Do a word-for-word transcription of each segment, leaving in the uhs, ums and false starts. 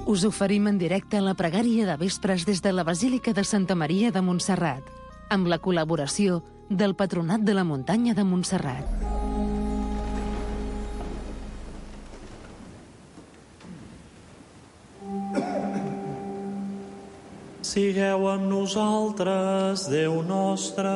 Us oferim en directe la pregària de vespres des de la Basílica de Santa Maria de Montserrat, amb la col·laboració del Patronat de la Muntanya de Montserrat. Sigueu amb nosaltres, Déu nostre.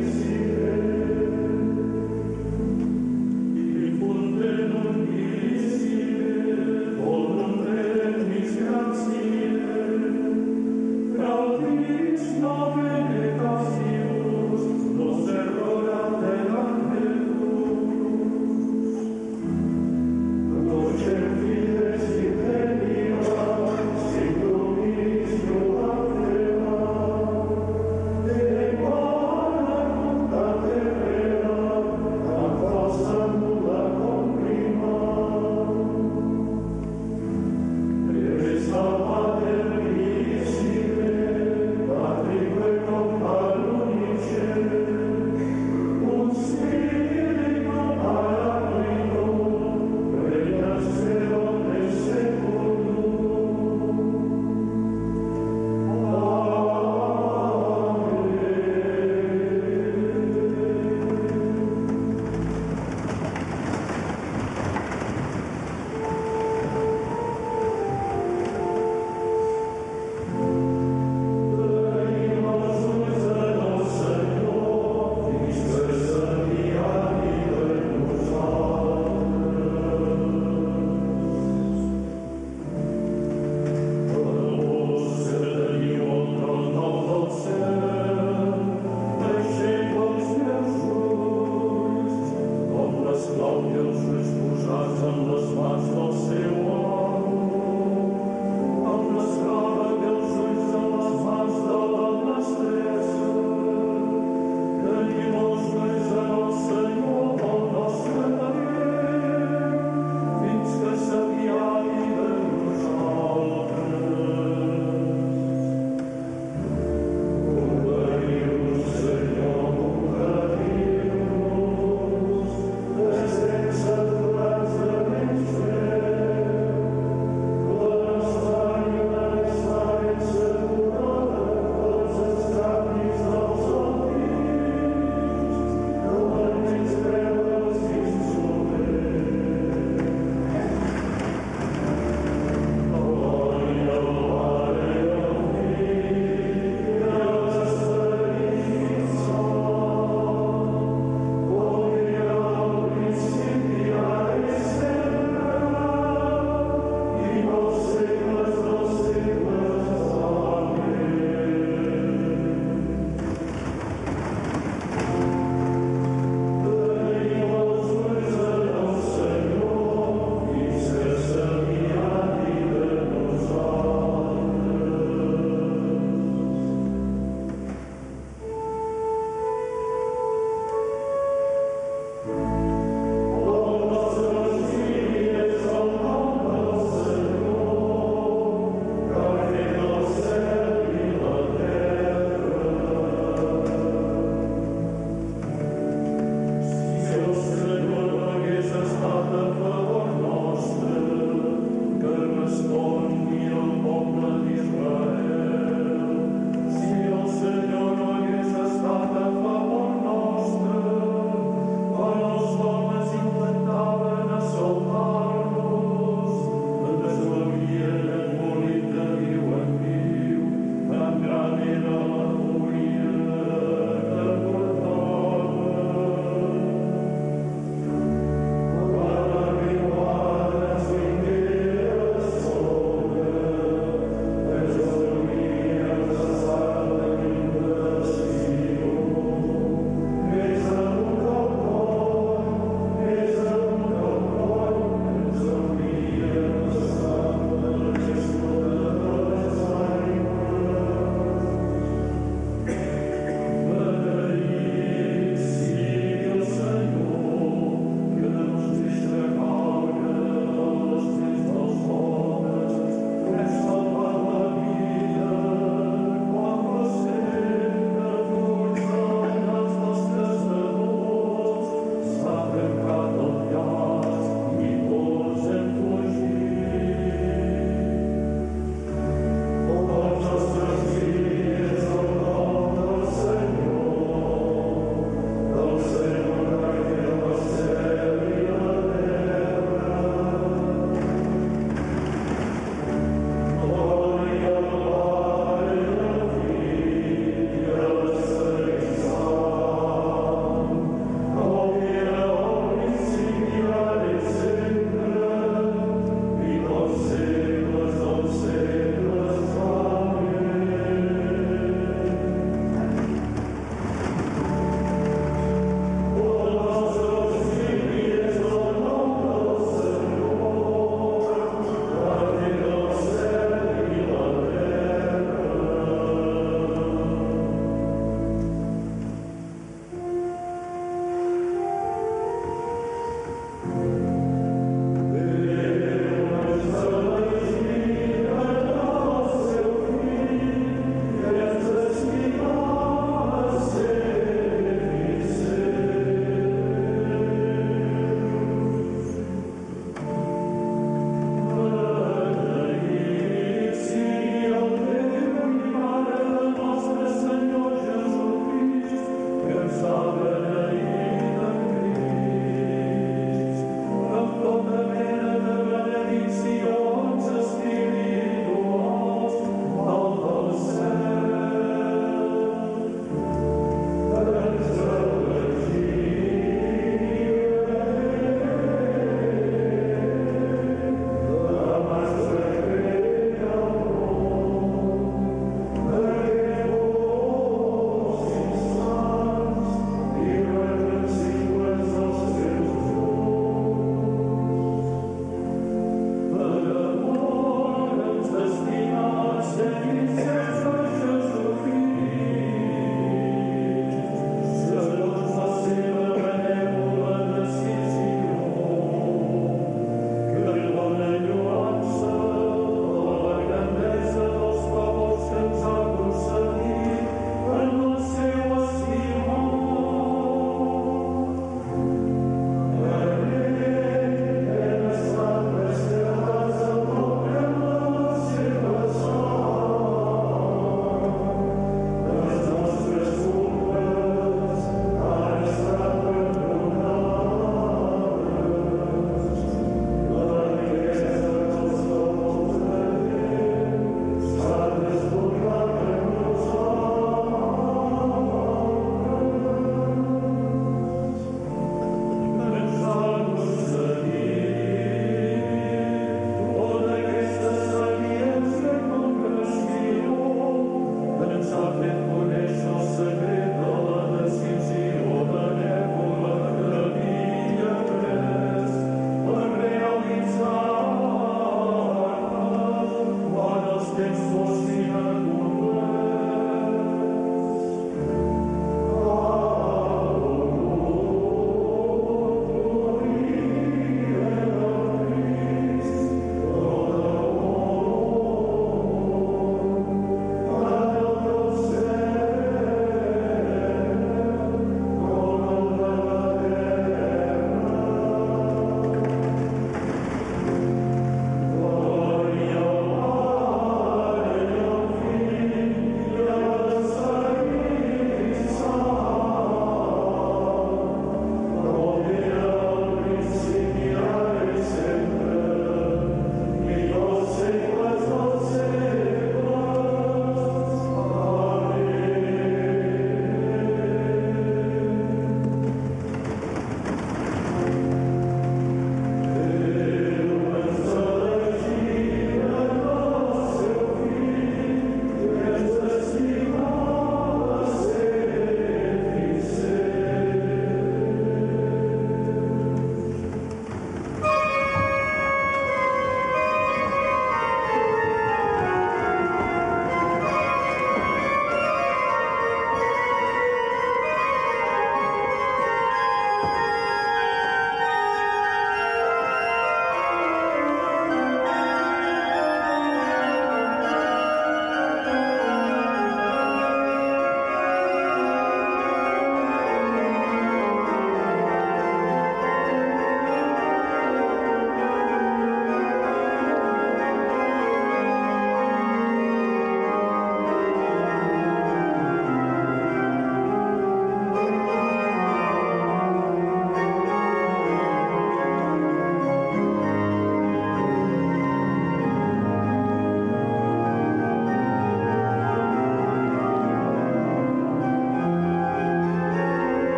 Peace.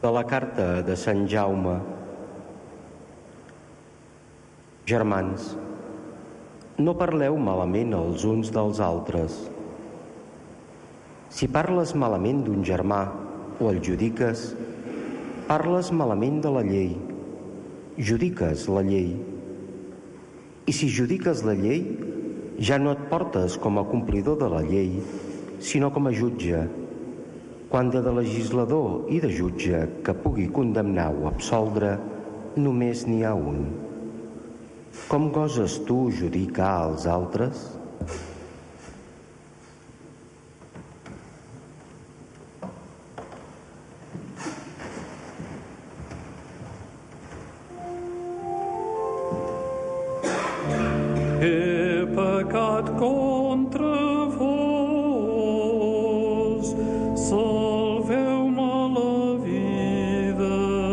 De la carta de Sant Jaume. Germans, no parleu malament els uns dels altres. Si parles malament d'un germà o el judiques, parles malament de la llei, judiques la llei. I si judiques la llei, ja no et portes com a complidor de la llei, sinó com a jutge, quan de legislador i de jutge que pugui condemnar o absoldre, només n'hi ha un. Com goses tu judicar als altres? He pecat contra vos, salveu-me la vida.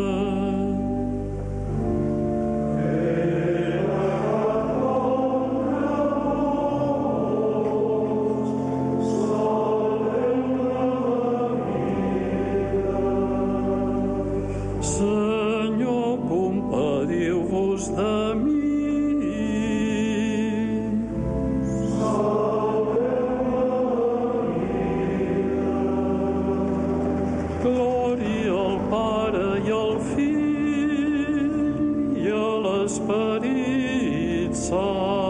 Senyor, compadiu-vos de mi. Glòria al Pare i al Fill i a l'Esperit Sant.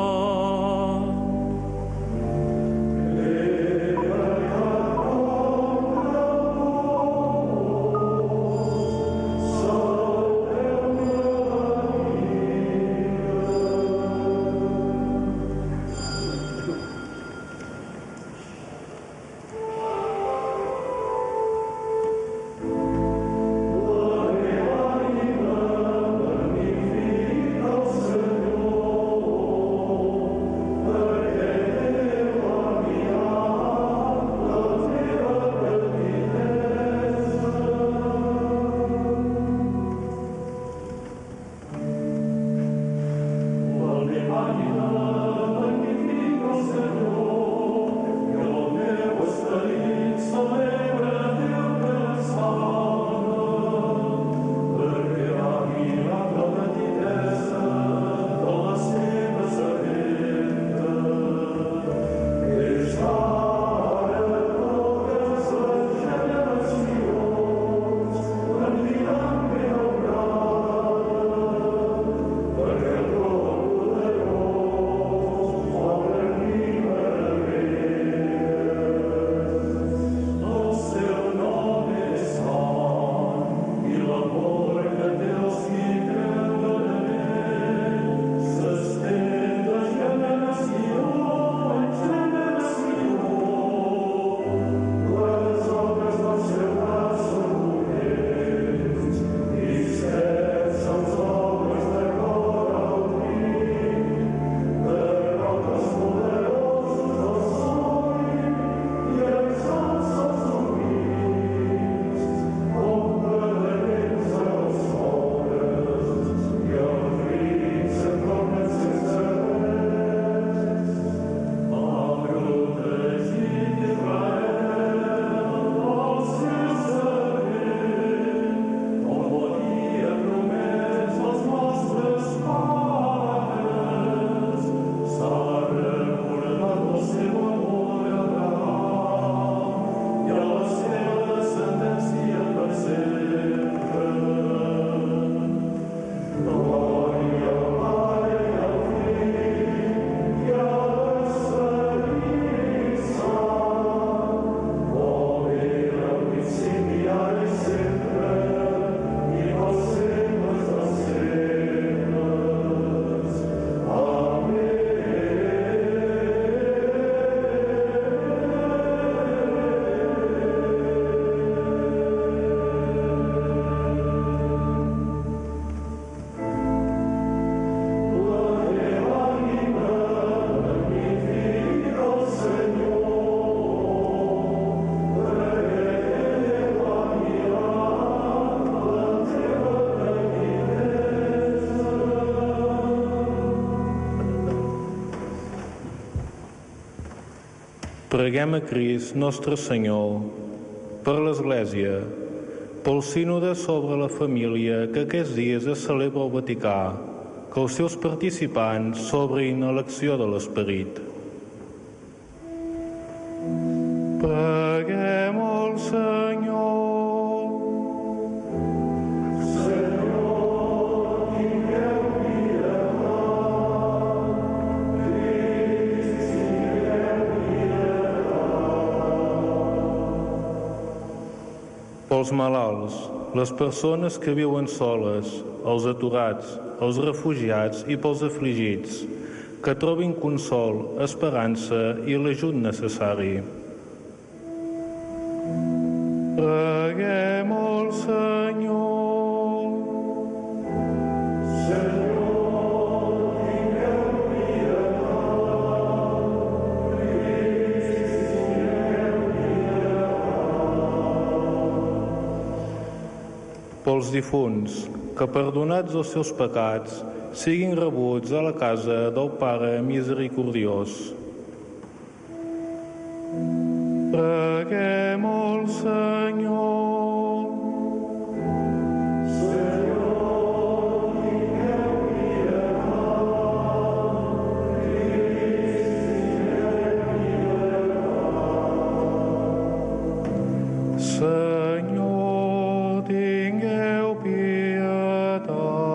Preguem a Crist, nostre Senyor, per l'Església, pel sínode sobre la família que aquests dies es celebra al Vaticà, que els seus participants s'obrin a l'acció de l'Esperit. Preguem al Senyor. Pels malalts, les persones que viuen soles, els aturats, els refugiats i pels afligits, que trobin consol, esperança i l'ajut necessari. Preguem al Senyor. Pels difunts, que perdonats els seus pecats, siguin rebuts a la casa del Pare Misericordiós. Preguem al Senyor. Senyor, tingueu pietat.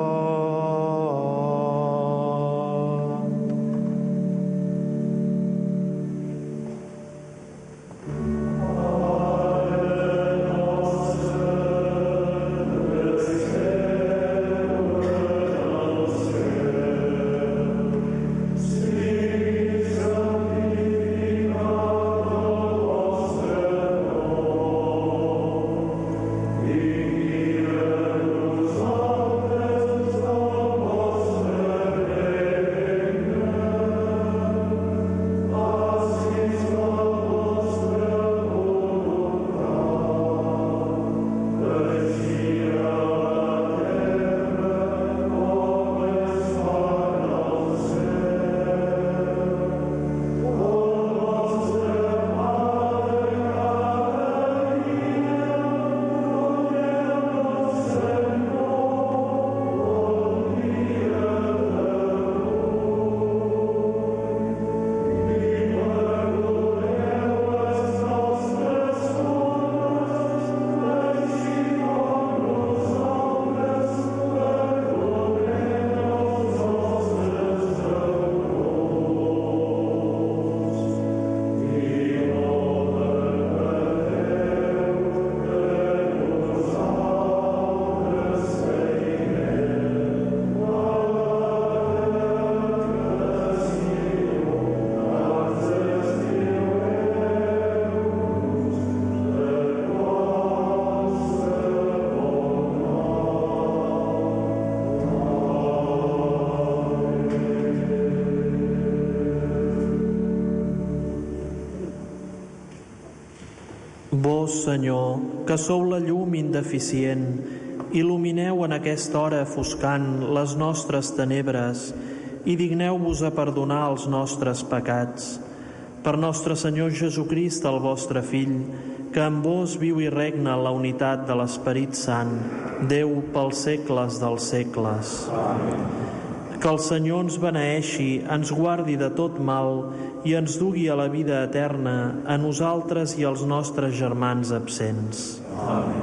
Vós, Senyor, que sou la llum indeficient, il·lumineu en aquesta hora foscant les nostres tenebres i digneu-vos a perdonar els nostres pecats. Per nostre Senyor Jesucrist, el vostre Fill, que amb vos viu i regna en la unitat de l'Esperit Sant, Déu pels segles dels segles. Amén. Que el Senyor ens beneeixi, ens guardi de tot mal i ens dugui a la vida eterna, a nosaltres i als nostres germans absents. Amén.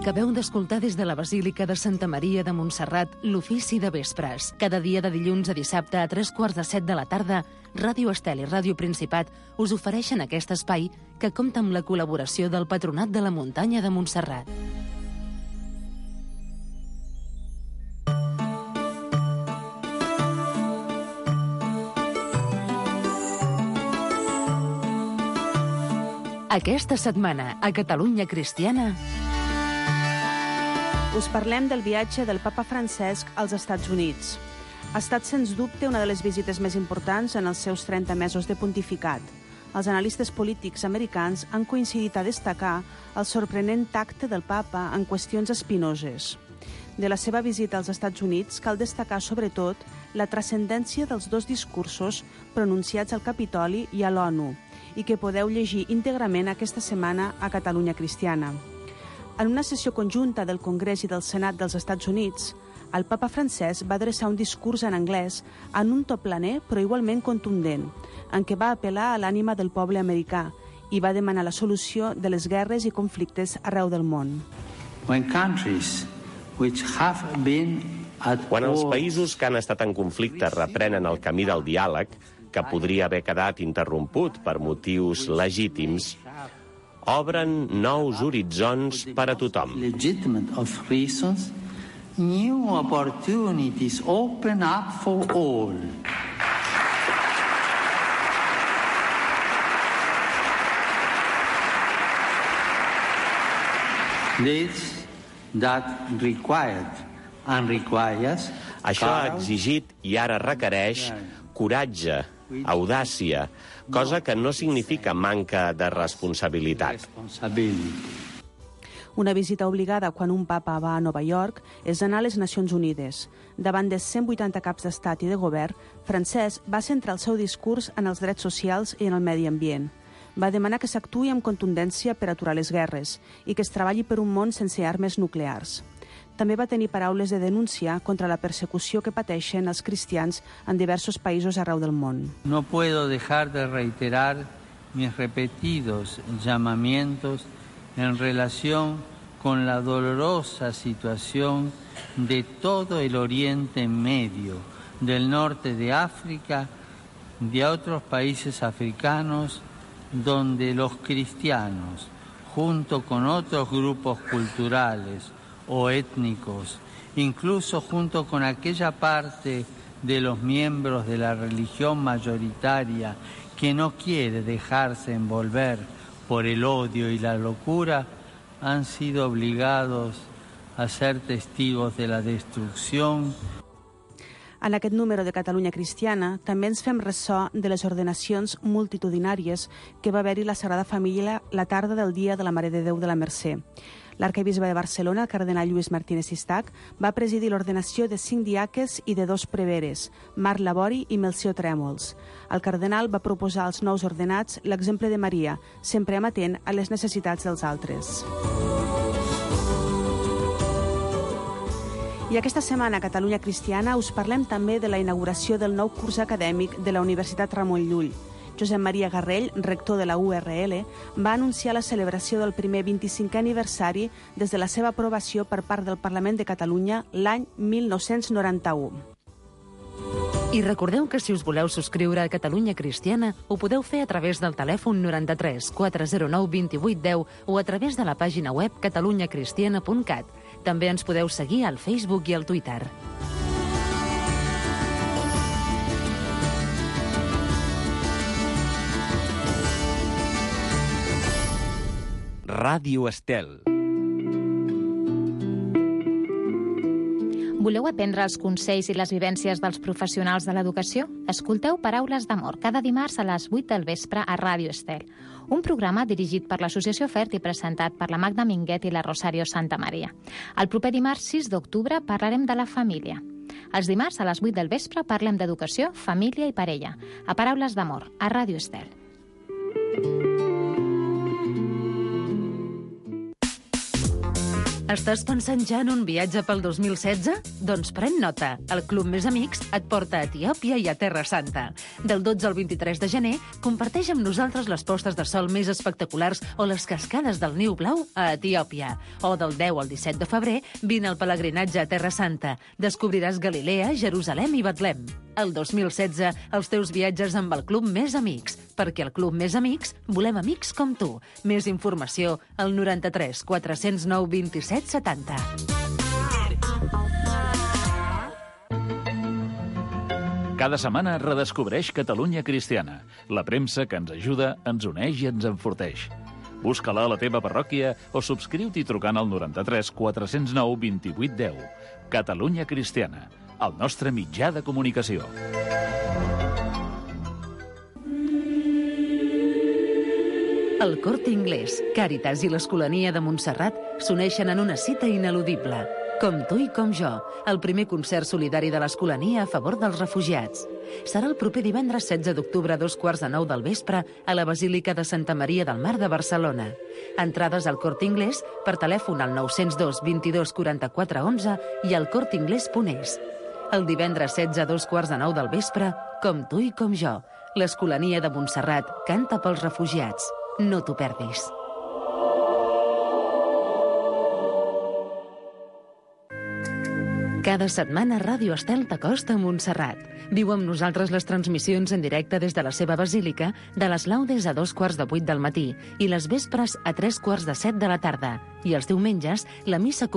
Acabeu d'escoltar des de la Basílica de Santa Maria de Montserrat l'ofici de vespres. Cada dia de dilluns a dissabte a tres quarts de set de la tarda, Ràdio Estel i Ràdio Principat us ofereixen aquest espai que compta amb la col·laboració del Patronat de la Muntanya de Montserrat. Aquesta setmana, a Catalunya Cristiana... Us parlem del viatge del papa Francesc als Estats Units. Ha estat, sens dubte, una de les visites més importants en els seus trenta mesos de pontificat. Els analistes polítics americans han coincidit a destacar el sorprenent tacte del papa en qüestions espinoses. De la seva visita als Estats Units cal destacar, sobretot, la transcendència dels dos discursos pronunciats al Capitoli i a l'ONU, i que podeu llegir íntegrament aquesta setmana a Catalunya Cristiana. En una sessió conjunta del Congrés i del Senat dels Estats Units, el papa Francesc va adreçar un discurs en anglès en un to planer però igualment contundent, en què va apel·lar a l'ànima del poble americà i va demanar la solució de les guerres i conflictes arreu del món. When countries which have been at Quan els països que han estat en conflicte reprenen el camí del diàleg, que podria haver quedat interromput per motius legítims, obren nous horitzons per a tothom. Legitimate of reasons, new opportunities open up for all. This that required and requires. Això ha exigit i ara requereix coratge, audàcia, cosa que no significa manca de responsabilitat. Una visita obligada quan un papa va a Nova York és anar a les Nacions Unides. Davant de cent vuitanta caps d'estat i de govern, Francesc va centrar el seu discurs en els drets socials i en el medi ambient. Va demanar que s'actuï amb contundència per aturar les guerres i que es treballi per un món sense armes nuclears. També va tenir paraules de denúncia contra la persecució que pateixen els cristians en diversos països arreu del món. No puedo dejar de reiterar mis repetidos llamamientos en relación con la dolorosa situación de todo el Oriente Medio, del norte de África, de otros países africanos, donde los cristianos, junto con otros grupos culturales o étnicos, incluso junto con aquella parte de los miembros de la religión mayoritaria que no quiere dejarse envolver por el odio y la locura, han sido obligados a ser testigos de la destrucción. En aquest número de Catalunya Cristiana també ens fem ressò de les ordenacions multitudinàries que va haver-hi la Sagrada Família la tarda del dia de la Mare de Déu de la Mercè. L'arquebisbe de Barcelona, el cardenal Lluís Martínez Sistac, va presidir l'ordenació de cinc diaques i de dos preveres, Marc Labori i Melcior Trèmols. El cardenal va proposar als nous ordenats l'exemple de Maria, sempre amatent a les necessitats dels altres. I aquesta setmana a Catalunya Cristiana us parlem també de la inauguració del nou curs acadèmic de la Universitat Ramon Llull. Josep Maria Garrell, rector de la U R L, va anunciar la celebració del primer vint-i-cinquè aniversari des de la seva aprovació per part del Parlament de Catalunya l'any mil nou-cents noranta-u. I recordeu que si us voleu subscriure a Catalunya Cristiana ho podeu fer a través del telèfon noranta-tres quatre zero nou vint vuit deu o a través de la pàgina web catalunya cristiana punt cat. També ens podeu seguir al Facebook i al Twitter. Ràdio Estel. Voleu aprendre els consells i les vivències dels professionals de l'educació? Escolteu Paraules d'Amor cada dimarts a les vuit del vespre a Ràdio Estel. Un programa dirigit per l'Associació Fert i presentat per la Magda Minguet i la Rosario Santamaria. El proper dimarts sis d'octubre parlarem de la família. Els dimarts a les vuit del vespre parlem d'educació, família i parella. A Paraules d'Amor, a Ràdio Estel. Estàs pensant ja en un viatge pel dos mil setze? Doncs pren nota. El Club Més Amics et porta a Etiòpia i a Terra Santa. Del dotze al vint-i-tres de gener, comparteix amb nosaltres les postes de sol més espectaculars o les cascades del Niu Blau a Etiòpia. O del deu al disset de febrer, vine al pelegrinatge a Terra Santa. Descobriràs Galilea, Jerusalem i Betlem. El dos mil setze, els teus viatges amb el Club Més Amics. Perquè al Club Més Amics volem amics com tu. Més informació al noranta-tres quatre cents nou vint-i-set setanta. Cada setmana redescobreix Catalunya Cristiana. La premsa que ens ajuda, ens uneix i ens enforteix. Busca-la a la teva parròquia o subscriu-t'hi trucant al noranta-tres quatre cents nou vint-i-vuit deu. Catalunya Cristiana, el nostre mitjà de comunicació. El Corte Inglés, Càritas i l'Escolania de Montserrat s'uneixen en una cita ineludible. Com tu i com jo, el primer concert solidari de l'Escolania a favor dels refugiats. Serà el proper divendres setze d'octubre a dos quarts de nou del vespre a la Basílica de Santa Maria del Mar de Barcelona. Entrades al Corte Inglés per telèfon al nou zero dos vint-i-dos quaranta-quatre onze i al corteinglés punt es. El divendres setze a dos quarts de nou del vespre, com tu i com jo, l'Escolania de Montserrat canta pels refugiats. No t'ho perdis. Cada setmana Ràdio Estel t'acosta a Montserrat. Viu amb nosaltres les transmissions en directe des de la seva basílica de les laudes a dos quarts de vuit del matí i les vespres a tres quarts de set de la tarda. I els diumenges, la missa